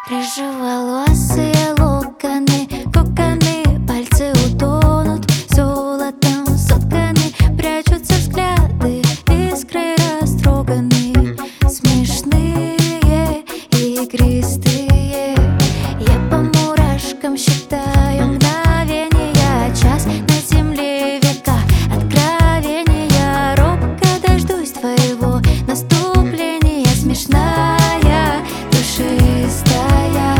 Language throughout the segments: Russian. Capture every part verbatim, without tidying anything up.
Рыжеволосые локоны, коконы, пальцы утонут золотом сотканы, прячутся взгляды, искры растроганные, смешные и игристые. Я по мурашкам считаю мгновения, час на земле века откровения. Робко дождусь твоего наступления, смешная, душистая.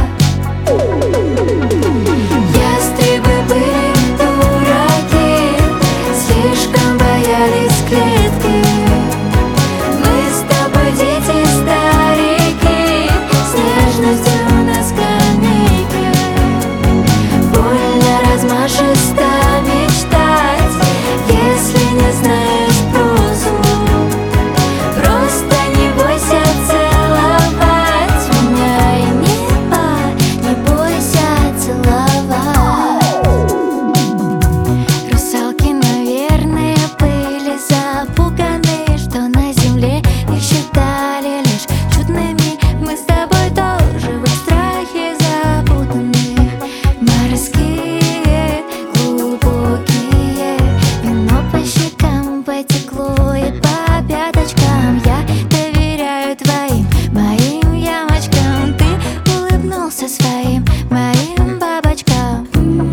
Ястребы были дураки, слишком боялись клетки. Мы с тобой дети старики, с нежностью на скамейке. Больно размашисто мечтать, если не знаешь прозу. Просто не бойся целовать меня, и небо не бойся целовать. Русалки, наверное, были запуганы, что на земле их считали лишь чудными. Мы с тобой тоже в их страхе запутаны. Морские, глубокие, вино по щекам потекло и по пяточкам. Я доверяю твоим, моим ямочкам. Ты улыбнулся своим, моим бабочкам.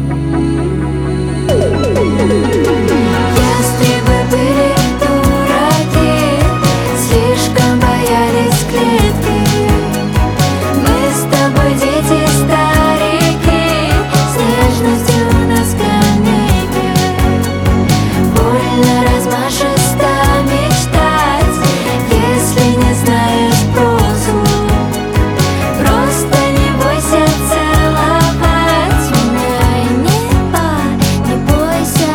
Ястребы были дураки, слишком боялись клетки. Мы с тобой дети старики, с нежностью на скамейке. Больно размашисто мечтать, если не знаешь прозу. Просто не бойся целовать меня, и небо не бойся.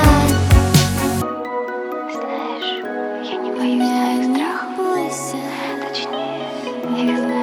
Знаешь, я не боюсь Меня твоих не страхов. бойся. Точнее, я их